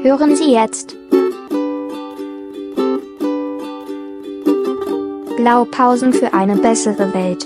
Hören Sie jetzt Blaupausen für eine bessere Welt.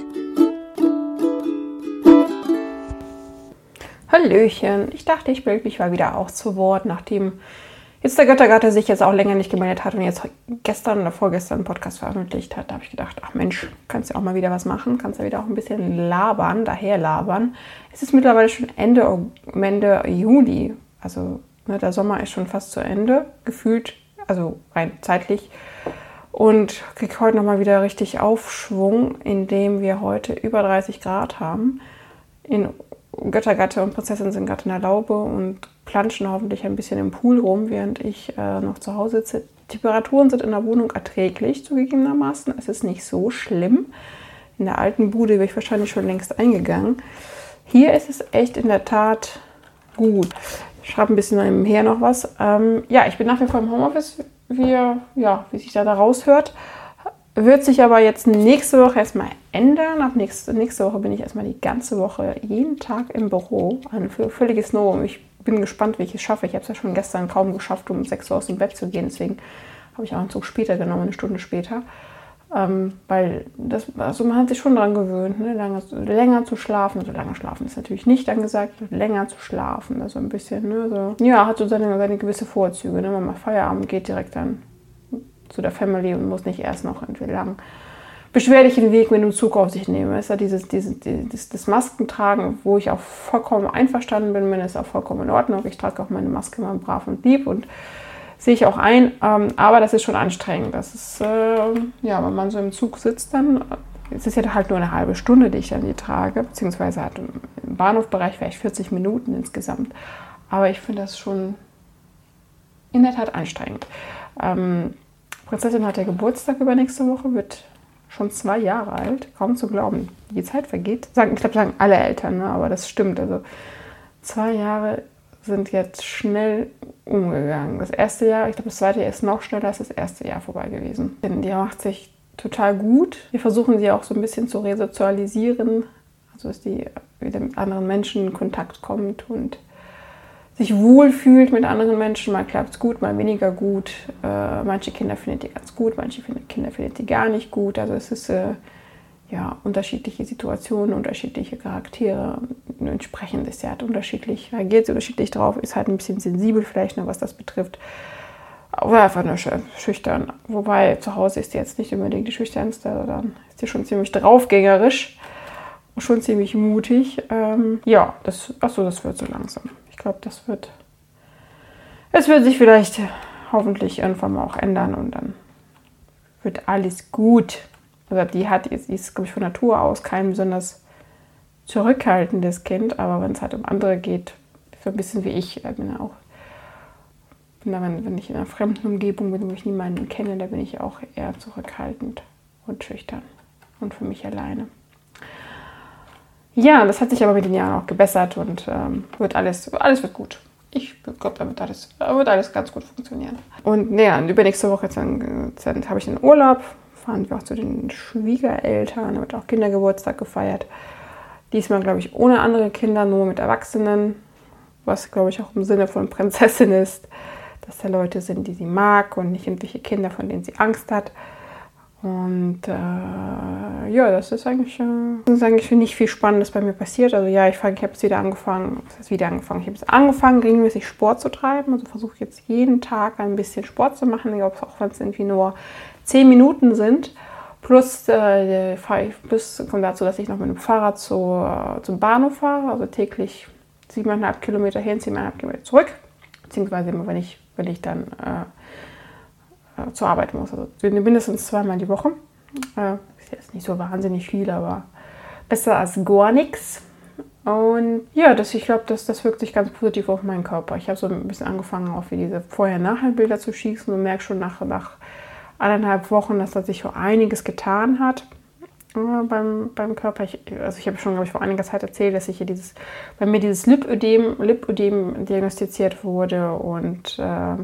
Hallöchen, ich dachte, ich melde mich mal wieder auch zu Wort, nachdem jetzt der Göttergatte sich jetzt auch länger nicht gemeldet hat und jetzt gestern oder vorgestern einen Podcast veröffentlicht hat. Da habe ich gedacht, ach Mensch, kannst ja auch mal wieder was machen, kannst ja wieder auch ein bisschen daher labern. Es ist mittlerweile schon Ende Juli, also der Sommer ist schon fast zu Ende, gefühlt, also rein zeitlich. Und kriege heute nochmal wieder richtig Aufschwung, indem wir heute über 30 Grad haben. In Göttergatte und Prinzessin sind gerade in der Laube und planschen hoffentlich ein bisschen im Pool rum, während ich noch zu Hause sitze. Die Temperaturen sind in der Wohnung erträglich, zugegebenermaßen. Es ist nicht so schlimm. In der alten Bude wäre ich wahrscheinlich schon längst eingegangen. Hier ist es echt in der Tat gut. Ich schreibe ein bisschen nebenher noch was. Ich bin nach wie vor im Homeoffice, wie sich da raushört. Wird sich aber jetzt nächste Woche erstmal ändern. Ab nächste Woche bin ich erstmal die ganze Woche jeden Tag im Büro. Ein völliges Novum. Ich bin gespannt, wie ich es schaffe. Ich habe es ja schon gestern kaum geschafft, um 6 Uhr aus dem Bett zu gehen. Deswegen habe ich auch einen Zug später genommen, eine Stunde später. Weil man hat sich schon daran gewöhnt, ne? länger zu schlafen. Also lange schlafen ist natürlich nicht angesagt, länger zu schlafen. Also ein bisschen, hat so seine gewisse Vorzüge. Ne? Wenn man Feierabend geht, direkt dann zu der Family und muss nicht erst noch einen lang beschwerlichen Weg mit dem Zug auf sich nehmen. Es ist ja das Maskentragen, wo ich auch vollkommen einverstanden bin, ist auch vollkommen in Ordnung. Ich trage auch meine Maske immer brav und lieb und sehe ich auch ein, aber das ist schon anstrengend. Das ist, wenn man so im Zug sitzt, dann es ist ja halt nur eine halbe Stunde, die ich dann die trage, beziehungsweise halt im Bahnhofbereich vielleicht 40 Minuten insgesamt. Aber ich finde das schon in der Tat anstrengend. Prinzessin hat ja Geburtstag übernächste Woche, wird schon 2 Jahre alt, kaum zu glauben. Die Zeit vergeht. Ich glaube, sagen alle Eltern, ne? Aber das stimmt. Also 2 Jahre sind jetzt schnell umgegangen. Das erste Jahr, ich glaube, das zweite Jahr ist noch schneller als das erste Jahr vorbei gewesen. Denn die macht sich total gut. Wir versuchen sie auch so ein bisschen zu resozialisieren, also dass die wieder mit anderen Menschen in Kontakt kommt und sich wohlfühlt mit anderen Menschen. Mal klappt es gut, mal weniger gut. Manche Kinder findet die ganz gut, manche Kinder findet die gar nicht gut. Also es ist unterschiedliche Situationen, unterschiedliche Charaktere. Entsprechend ist sie halt reagiert sie unterschiedlich drauf, ist halt ein bisschen sensibel vielleicht noch, was das betrifft. Oder einfach nur schüchtern. Wobei zu Hause ist sie jetzt nicht unbedingt die schüchternste, sondern ist sie schon ziemlich draufgängerisch, schon ziemlich mutig. Das wird so langsam. Ich glaube, es wird sich vielleicht hoffentlich irgendwann mal auch ändern und dann wird alles gut. Also die ist, glaube ich, von Natur aus kein besonders zurückhaltendes Kind, aber wenn es halt um andere geht, so ein bisschen wie ich, wenn ich in einer fremden Umgebung bin, wo ich niemanden kenne, da bin ich auch eher zurückhaltend und schüchtern und für mich alleine. Ja, das hat sich aber mit den Jahren auch gebessert und alles wird gut. Ich glaube, da wird alles ganz gut funktionieren. Und übernächste Woche dann habe ich einen Urlaub, fahren wir auch zu den Schwiegereltern, da wird auch Kindergeburtstag gefeiert. Diesmal, glaube ich, ohne andere Kinder, nur mit Erwachsenen, was, glaube ich, auch im Sinne von Prinzessin ist, dass da Leute sind, die sie mag und nicht irgendwelche Kinder, von denen sie Angst hat. Und das ist eigentlich nicht viel Spannendes bei mir passiert. Also ich habe jetzt wieder angefangen. Ich habe jetzt angefangen, regelmäßig Sport zu treiben. Also versuche jetzt jeden Tag ein bisschen Sport zu machen, auch wenn es irgendwie nur 10 Minuten sind. Plus kommt dazu, dass ich noch mit dem Fahrrad zum Bahnhof fahre. Also täglich 7,5 Kilometer hin, 7,5 Kilometer zurück. Beziehungsweise immer, wenn ich dann zur Arbeit muss. Also mindestens 2-mal die Woche. Ist jetzt nicht so wahnsinnig viel, aber besser als gar nichts. Und ich glaube, das wirkt sich ganz positiv auf meinen Körper. Ich habe so ein bisschen angefangen, auch wie diese Vorher-Nachher-Bilder zu schießen und merke schon nach 1,5 Wochen, dass da sich so einiges getan hat beim Körper. Ich habe schon, glaube ich, vor einiger Zeit erzählt, dass bei mir dieses Lipödem diagnostiziert wurde und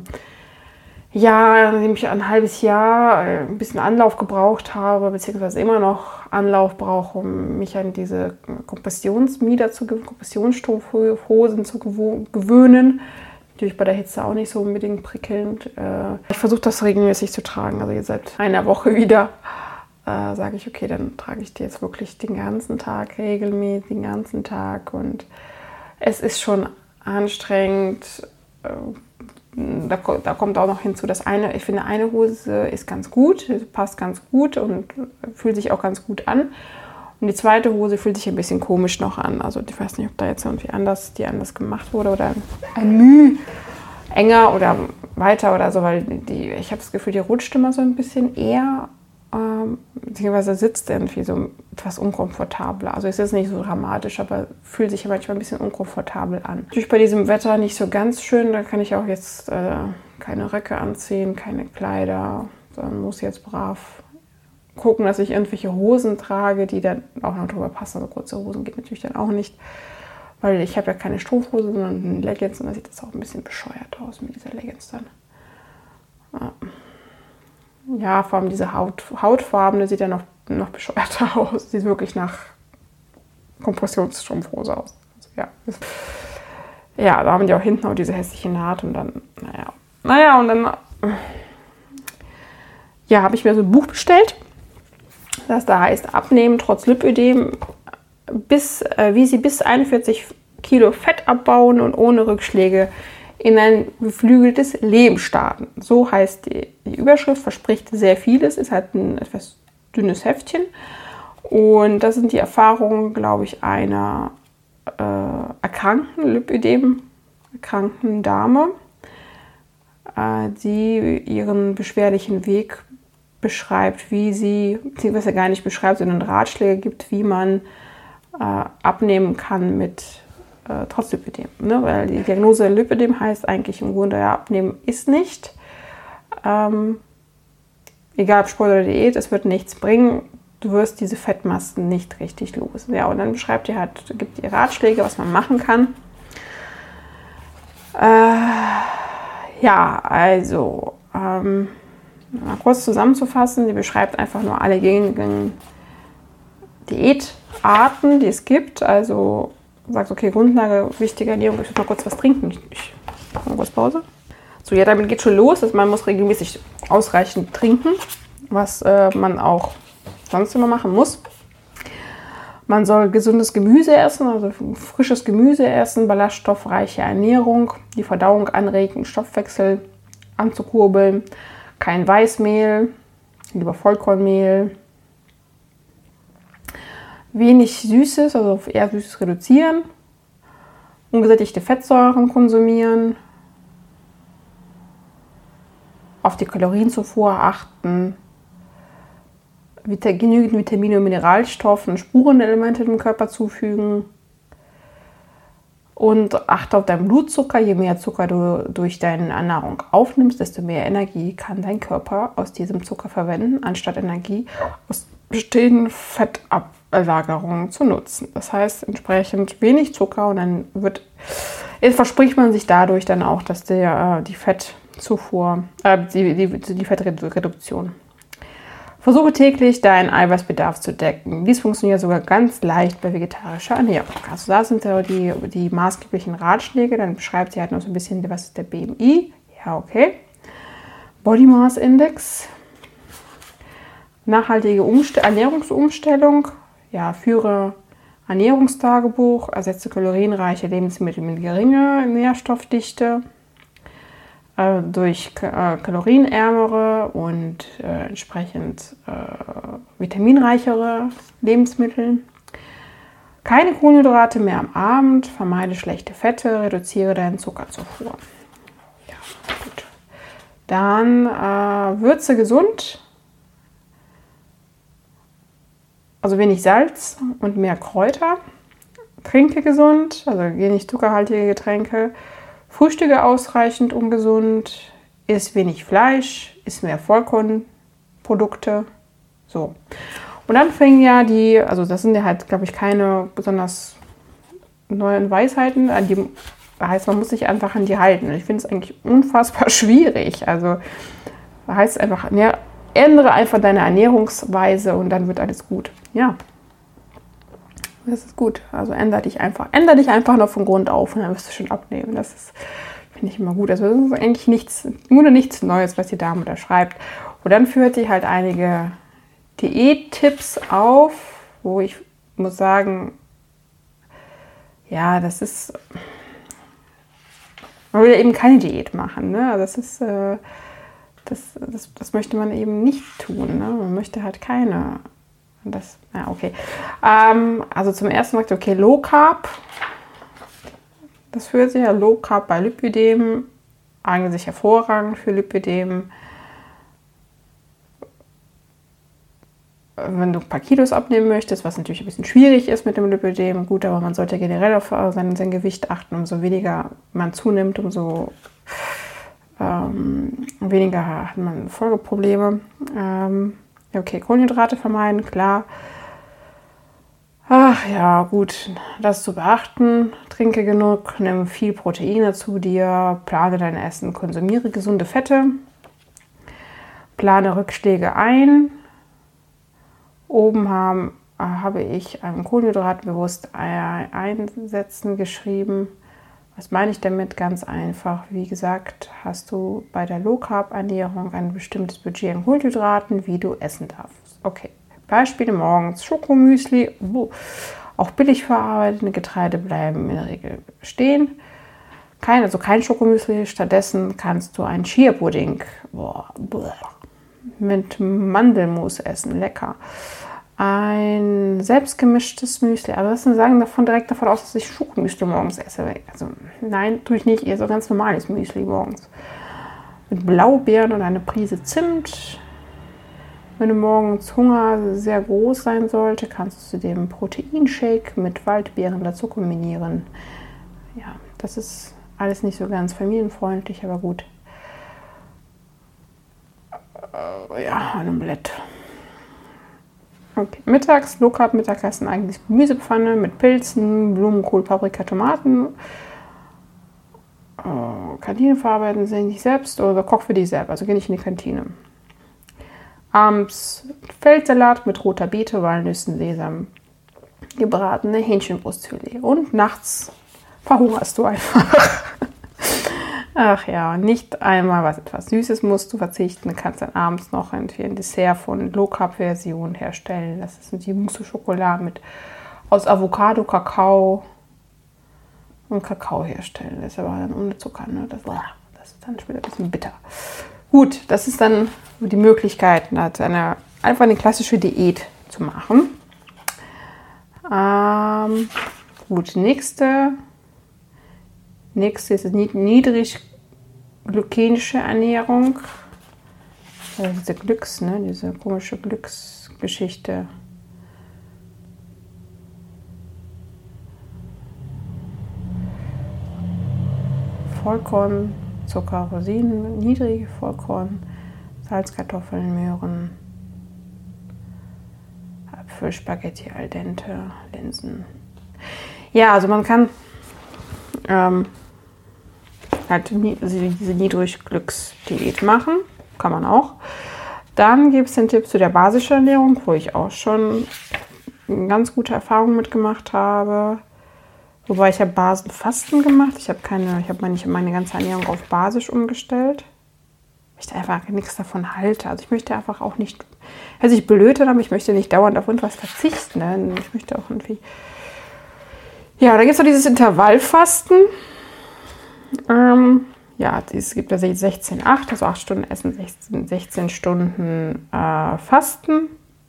nachdem ich ein halbes Jahr ein bisschen Anlauf gebraucht habe, beziehungsweise immer noch Anlauf brauche, um mich an diese Kompressionsstrumpfhosen zu gewöhnen, Natürlich bei der Hitze auch nicht so unbedingt prickelnd. Ich versuche das regelmäßig zu tragen. Also jetzt seit einer Woche wieder sage ich, okay, dann trage ich die jetzt wirklich den ganzen Tag regelmäßig, den ganzen Tag. Und es ist schon anstrengend. Da kommt auch noch hinzu, ich finde, eine Hose ist ganz gut, passt ganz gut und fühlt sich auch ganz gut an. Und die zweite Hose fühlt sich ein bisschen komisch noch an. Also ich weiß nicht, ob da jetzt irgendwie anders gemacht wurde oder ein Mühe enger oder weiter oder so, weil ich habe das Gefühl, die rutscht immer so ein bisschen eher, beziehungsweise sitzt irgendwie so etwas unkomfortabler. Also es ist nicht so dramatisch, aber fühlt sich manchmal ein bisschen unkomfortabel an. Natürlich bei diesem Wetter nicht so ganz schön, da kann ich auch jetzt keine Röcke anziehen, keine Kleider, sondern muss jetzt brav gucken, dass ich irgendwelche Hosen trage, die dann auch noch drüber passen. Also kurze Hosen geht natürlich dann auch nicht, weil ich habe ja keine Strumpfhose, sondern eine Leggings und da sieht das auch ein bisschen bescheuert aus mit dieser Leggings dann. Ja, vor allem diese Hautfarbene sieht ja noch bescheuerter aus. Sieht wirklich nach Kompressionsstrumpfhose aus. Also, ja, da haben die auch hinten auch diese hässliche Naht und dann, naja, und dann habe ich mir so ein Buch bestellt, das da heißt Abnehmen trotz Lipödem, wie Sie bis 41 Kilo Fett abbauen und ohne Rückschläge in ein beflügeltes Leben starten. So heißt die Überschrift, verspricht sehr vieles, ist halt ein etwas dünnes Heftchen. Und das sind die Erfahrungen, glaube ich, einer Lipödem erkrankten Dame, die ihren beschwerlichen Weg beschreibt, beziehungsweise gar nicht beschreibt, sondern Ratschläge gibt, wie man abnehmen kann trotz Lipödem. Ne? Weil die Diagnose Lipödem heißt eigentlich im Grunde, abnehmen ist nicht. Egal ob Sport oder Diät, es wird nichts bringen. Du wirst diese Fettmassen nicht richtig los. Ja, und dann gibt ihr Ratschläge, was man machen kann. Mal kurz zusammenzufassen, sie beschreibt einfach nur alle gängigen Diätarten, die es gibt. Also sagt, okay, Grundlage, wichtige Ernährung, ich muss mal kurz was trinken. Ich mache mal kurz Pause. So, ja, damit geht schon los. Also man muss regelmäßig ausreichend trinken, was man auch sonst immer machen muss. Man soll gesundes Gemüse essen, also frisches Gemüse essen, ballaststoffreiche Ernährung, die Verdauung anregen, Stoffwechsel anzukurbeln. Kein Weißmehl, lieber Vollkornmehl. Wenig Süßes, also eher Süßes reduzieren. Ungesättigte Fettsäuren konsumieren. Auf die Kalorienzufuhr achten. Genügend Vitamine und Mineralstoffe und Spurenelemente dem Körper zufügen. Und achte auf deinen Blutzucker. Je mehr Zucker du durch deine Ernährung aufnimmst, desto mehr Energie kann dein Körper aus diesem Zucker verwenden, anstatt Energie aus bestehenden Fettablagerungen zu nutzen. Das heißt, entsprechend wenig Zucker und dann verspricht man sich dadurch dann auch, dass die Fettzufuhr, die Fettreduktion. Versuche täglich deinen Eiweißbedarf zu decken. Dies funktioniert sogar ganz leicht bei vegetarischer Ernährung. Also da sind ja die maßgeblichen Ratschläge. Dann beschreibt sie halt noch so ein bisschen, was ist der BMI. Ja, okay. Body Mass Index. Nachhaltige Ernährungsumstellung. Ja, führe Ernährungstagebuch. Ersetze kalorienreiche Lebensmittel mit geringer Nährstoffdichte. Durch kalorienärmere und entsprechend vitaminreichere Lebensmittel. Keine Kohlenhydrate mehr am Abend, vermeide schlechte Fette, reduziere deinen Zuckerzufuhr. Ja, gut. Dann würze gesund, also wenig Salz und mehr Kräuter. Trinke gesund, also wenig zuckerhaltige Getränke. Frühstücke ausreichend ungesund, isst wenig Fleisch, isst mehr Vollkornprodukte. So. Und dann fängen also das sind ja halt, glaube ich, keine besonders neuen Weisheiten. Heißt, man muss sich einfach an die halten. Ich finde es eigentlich unfassbar schwierig. Also heißt einfach, ändere einfach deine Ernährungsweise und dann wird alles gut. Ja. Das ist gut. Also ändere dich einfach noch von Grund auf und dann wirst du schon abnehmen. Das ist, finde ich, immer gut. Also das ist eigentlich nichts Neues, was die Dame da schreibt. Und dann führt sie halt einige Diättipps auf, wo ich muss sagen, ja, das ist, man will eben keine Diät machen. Ne? Das ist, das möchte man eben nicht tun. Ne? Man möchte halt keine. Okay. Also zum ersten Mal, okay, Low Carb. Das führt sich ja Low Carb bei Lipödem. Eignet sich hervorragend für Lipödem. Wenn du ein paar Kilos abnehmen möchtest, was natürlich ein bisschen schwierig ist mit dem Lipödem, gut, aber man sollte generell auf sein Gewicht achten. Umso weniger man zunimmt, umso weniger hat man Folgeprobleme. Okay, Kohlenhydrate vermeiden, klar. Ach ja, gut, das zu beachten. Trinke genug, nimm viel Proteine zu dir, plane dein Essen, konsumiere gesunde Fette, plane Rückschläge ein. Oben habe ich Kohlenhydrate bewusst einsetzen geschrieben. Was meine ich damit? Ganz einfach. Wie gesagt, hast du bei der Low-Carb-Ernährung ein bestimmtes Budget an Kohlenhydraten, wie du essen darfst. Okay, Beispiele morgens. Schokomüsli, auch billig verarbeitete Getreide bleiben in der Regel stehen. Kein Schokomüsli. Stattdessen kannst du einen Chia-Pudding mit Mandelmus essen. Lecker. Ein selbstgemischtes Müsli. Aber das sagen direkt davon aus, dass ich Schokomüsli morgens esse. Also nein, tue ich nicht. Eher so ganz normales Müsli morgens. Mit Blaubeeren und eine Prise Zimt. Wenn du morgens Hunger sehr groß sein sollte, kannst du zudem einen Proteinshake mit Waldbeeren dazu kombinieren. Ja, das ist alles nicht so ganz familienfreundlich, aber gut. Ja, ein Omelett. Okay. Mittags, Low Carb Mittagessen eigentlich Gemüsepfanne mit Pilzen, Blumenkohl, Paprika, Tomaten. Kantine verarbeiten sie nicht selbst oder koch für dich selber, also geh nicht in die Kantine. Abends Feldsalat mit roter Beete, Walnüssen, Sesam, gebratene Hähnchenbrustfilet. Und nachts verhungerst du einfach. Ach ja, nicht einmal was etwas Süßes musst du verzichten. Du kannst dann abends noch ein Dessert von Low-Carb-Version herstellen. Das ist die Mousse Schokolade aus Avocado, Kakao und Kakao herstellen. Das ist aber dann ohne Zucker. Ne? Das ist dann später ein bisschen bitter. Gut, das ist dann die Möglichkeit, einfach eine klassische Diät zu machen. Gut, nächste ist niedrig glykämische Ernährung. Also diese komische Glücksgeschichte. Vollkorn, Zucker, Rosinen, niedrige Vollkorn, Salz, Kartoffeln, Möhren, Apfel, Spaghetti al dente, Linsen. Ja, also man kann diese Niedrigglücksdiät machen. Kann man auch. Dann gibt es den Tipp zu der basischen Ernährung, wo ich auch schon eine ganz gute Erfahrung mitgemacht habe. Wobei ich habe Basenfasten gemacht. Ich habe meine ganze Ernährung auf basisch umgestellt. Weil ich einfach nichts davon halte. Also ich möchte einfach auch nicht, hört sich blöd an, aber ich möchte nicht dauernd auf irgendwas verzichten. Ne? Ich möchte auch irgendwie. Ja, da gibt es noch dieses Intervallfasten. Es gibt ja 16-8, also 8 Stunden Essen, 16 Stunden Fasten.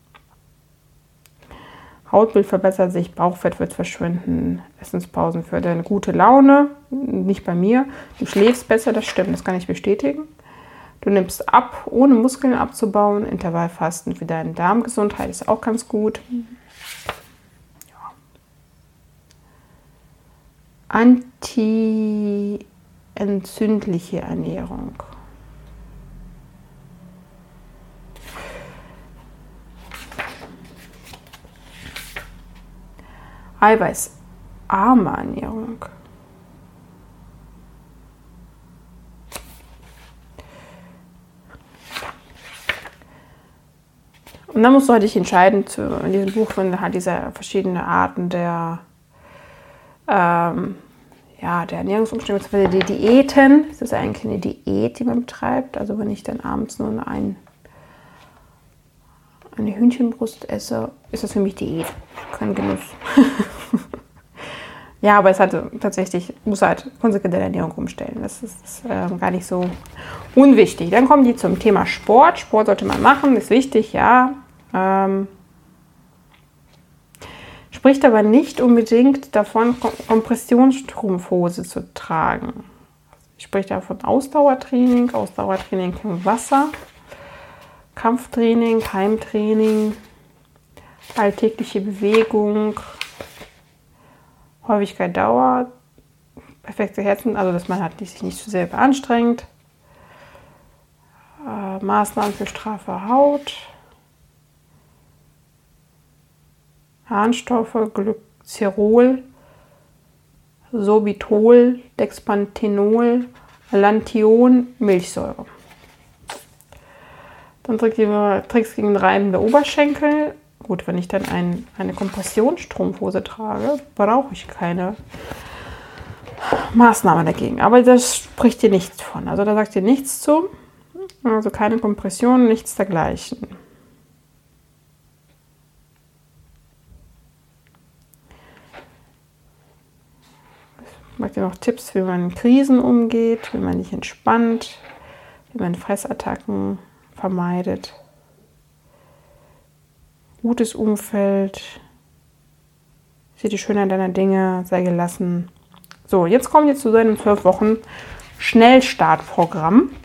Hautbild verbessert sich, Bauchfett wird verschwinden, Essenspausen fördern eine gute Laune, nicht bei mir. Du schläfst besser, das stimmt, das kann ich bestätigen. Du nimmst ab, ohne Muskeln abzubauen. Intervallfasten für deine Darmgesundheit ist auch ganz gut. Ja. Anti-entzündliche Ernährung. Eiweißarme Ernährung. Und dann musst du halt dich entscheiden, in diesem Buch finden halt diese verschiedenen Arten der Ernährungsumstellung, beziehungsweise die Diäten. Es ist eigentlich eine Diät, die man betreibt. Also wenn ich dann abends nur eine Hühnchenbrust esse, ist das für mich Diät, kein Genuss. Ja, aber es hat tatsächlich, muss halt konsequent deine Ernährung umstellen. Das ist gar nicht so unwichtig. Dann kommen die zum Thema Sport. Sport sollte man machen, ist wichtig, ja. Spricht aber nicht unbedingt davon, Kompressionsstrumpfhose zu tragen. Ich spreche da von Ausdauertraining im Wasser, Kampftraining, Heimtraining, alltägliche Bewegung, Häufigkeit, Dauer, perfekte Herzen, also dass man halt sich nicht zu sehr beanstrengt, Maßnahmen für straffe Haut, Harnstoffe, Glycerol, Sorbitol, Dexpanthenol, Lantion, Milchsäure. Dann Tricks gegen reibende Oberschenkel. Gut, wenn ich dann eine Kompressionsstrumpfhose trage, brauche ich keine Maßnahme dagegen. Aber das spricht dir nichts von. Also da sagt dir nichts zu. Also keine Kompression, nichts dergleichen. Ich mache dir noch Tipps, wie man in Krisen umgeht, wie man sich entspannt, wie man Fressattacken vermeidet. Gutes Umfeld, sieh die Schönheit deiner Dinge, sei gelassen. So, jetzt kommen wir zu deinem 12 Wochen Schnellstartprogramm.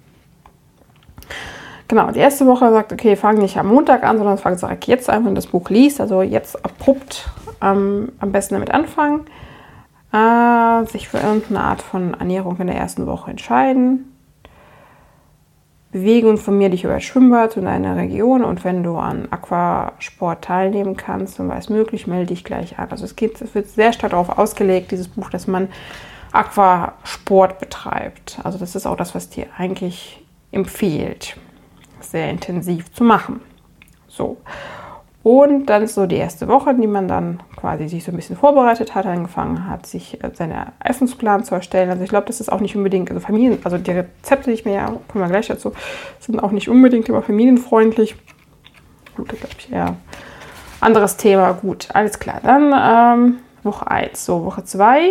Genau, die erste Woche sagt, okay, fang nicht am Montag an, sondern fang jetzt an, wenn du das Buch liest. Also jetzt abrupt am besten damit anfangen. Sich für irgendeine Art von Ernährung in der ersten Woche entscheiden. Bewege und informiere dich über das Schwimmbad in deiner Region, und wenn du an Aquasport teilnehmen kannst und was möglich, melde dich gleich an. Also es wird sehr stark darauf ausgelegt, dieses Buch, dass man Aquasport betreibt. Also das ist auch das, was dir eigentlich empfiehlt, sehr intensiv zu machen. So. Und dann ist so die erste Woche, die man dann quasi sich so ein bisschen vorbereitet hat, angefangen hat, sich seinen Essensplan zu erstellen. Also ich glaube, das ist auch nicht unbedingt, also die Rezepte, die ich mir, ja, kommen wir gleich dazu, sind auch nicht unbedingt immer familienfreundlich. Gut, das glaube ich eher anderes Thema. Gut, alles klar. Dann Woche 1. So, Woche 2.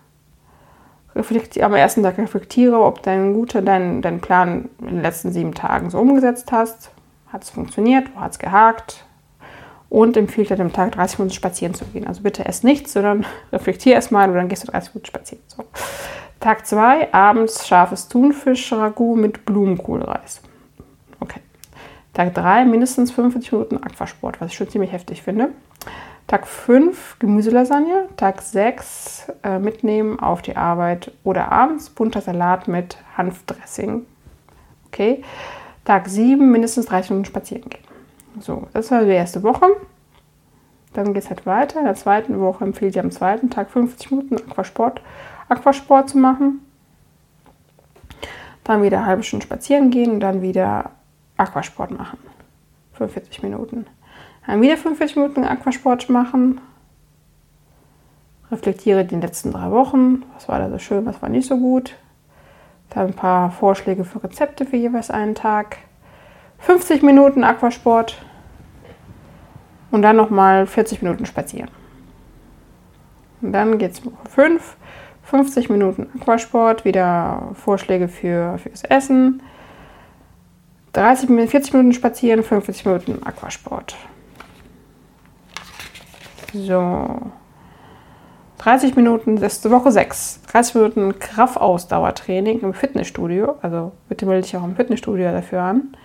Am ersten Tag reflektiere, ob dein Plan in den letzten 7 Tagen so umgesetzt hast. Hat es funktioniert? Wo hat es gehakt? Und empfiehlt dir am Tag 30 Minuten spazieren zu gehen. Also bitte ess nichts, sondern reflektier erstmal und dann gehst du 30 Minuten spazieren. So. Tag 2, abends scharfes Thunfisch-Ragout mit Blumenkohlreis. Okay. Tag 3, mindestens 45 Minuten Aquasport, was ich schon ziemlich heftig finde. Tag 5, Gemüselasagne. Tag 6, mitnehmen auf die Arbeit oder abends bunter Salat mit Hanfdressing. Okay. Tag 7, mindestens 30 Minuten spazieren gehen. So, das war die erste Woche. Dann geht es halt weiter. In der zweiten Woche empfiehlt ihr am zweiten Tag 50 Minuten Aquasport zu machen. Dann wieder eine halbe Stunde spazieren gehen und dann wieder Aquasport machen. 45 Minuten. Dann wieder 45 Minuten Aquasport machen. Reflektiere die letzten 3 Wochen. Was war da so schön, was war nicht so gut. Dann ein paar Vorschläge für Rezepte für jeweils einen Tag. 50 Minuten Aquasport und dann nochmal 40 Minuten spazieren. Und dann geht es Woche 5, 50 Minuten Aquasport, wieder Vorschläge fürs Essen, 40 Minuten spazieren, 45 Minuten Aquasport. So, 30 Minuten, das ist Woche 6, 30 Minuten Kraftausdauertraining im Fitnessstudio, also bitte melde dich auch im Fitnessstudio dafür an.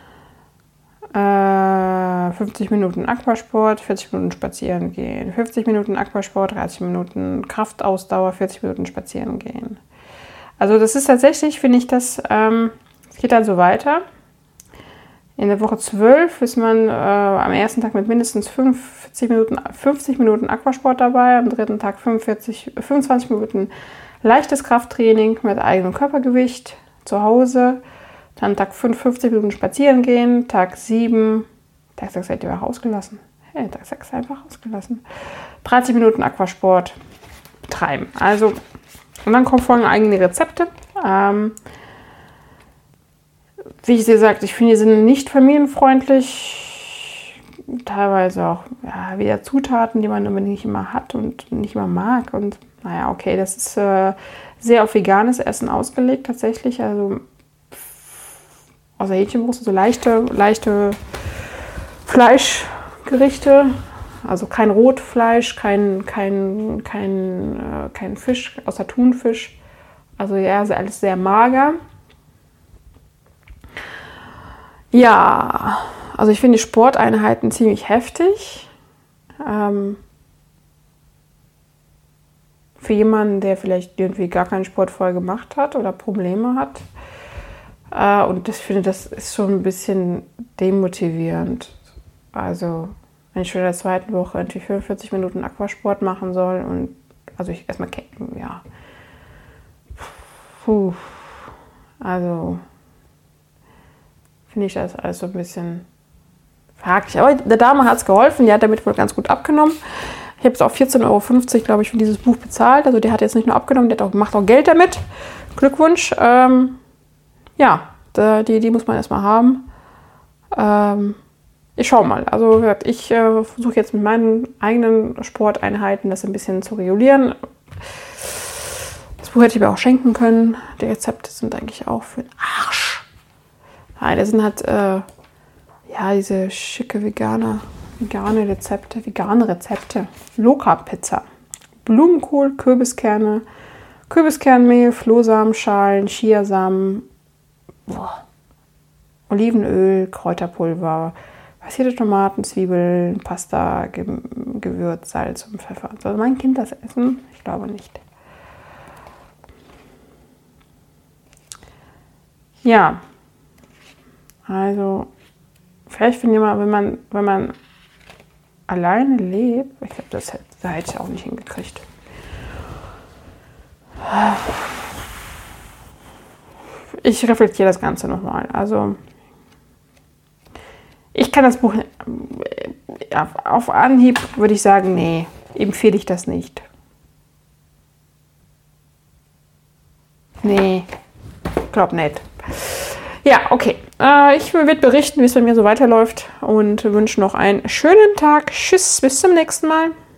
50 Minuten Aquasport, 40 Minuten spazieren gehen, 50 Minuten Aquasport, 30 Minuten Kraftausdauer, 40 Minuten spazieren gehen. Also das ist tatsächlich, finde ich, es geht dann so weiter. In der Woche 12 ist man am ersten Tag mit mindestens 50 Minuten Aquasport dabei, am dritten Tag 25 Minuten leichtes Krafttraining mit eigenem Körpergewicht zu Hause. Dann Tag 5, 50 Minuten spazieren gehen. Tag 7, Tag 6 hätte ich einfach ausgelassen. Hey, Tag 6 einfach ausgelassen. 30 Minuten Aquasport betreiben. Also, und dann folgen eigene Rezepte. Wie ich dir sagte, ich finde, die sind nicht familienfreundlich. Teilweise auch wieder Zutaten, die man unbedingt nicht immer hat und nicht immer mag. Und naja, okay, das ist sehr auf veganes Essen ausgelegt tatsächlich. Also außer Hähnchenbrust, so leichte Fleischgerichte. Also kein Rotfleisch, kein Fisch, außer Thunfisch. Also ja, alles sehr mager. Ja, also ich finde die Sporteinheiten ziemlich heftig. Für jemanden, der vielleicht irgendwie gar keinen Sport vorher gemacht hat oder Probleme hat. Und ich finde, das ist schon ein bisschen demotivierend. Also, wenn ich schon in der zweiten Woche irgendwie 45 Minuten Aquasport machen soll und also ich erstmal ja. Also finde ich das alles so ein bisschen fraglich. Aber der Dame hat es geholfen, die hat damit wohl ganz gut abgenommen. Ich habe es auch 14,50 €, glaube ich, für dieses Buch bezahlt. Also die hat jetzt nicht nur abgenommen, macht auch Geld damit. Glückwunsch. Ja, die muss man erstmal haben. Ich schaue mal. Also ich versuche jetzt mit meinen eigenen Sporteinheiten das ein bisschen zu regulieren. Das Buch hätte ich mir auch schenken können. Die Rezepte sind eigentlich auch für den Arsch. Nein, das sind halt diese schicke vegane Rezepte. Loka-Pizza. Blumenkohl, Kürbiskernmehl, Flohsamenschalen, Chiasamen, Olivenöl, Kräuterpulver, passierte Tomaten, Zwiebeln, Pasta, Gewürz, Salz und Pfeffer. Soll mein Kind das essen? Ich glaube nicht. Ja, also vielleicht finde ich mal, wenn man alleine lebt, ich glaube, da hätte ich auch nicht hingekriegt. Ich reflektiere das Ganze nochmal. Also ich kann das Buch auf Anhieb würde ich sagen, nee, empfehle ich das nicht. Nee, glaub nicht. Ja, okay. Ich werde berichten, wie es bei mir so weiterläuft und wünsche noch einen schönen Tag. Tschüss, bis zum nächsten Mal.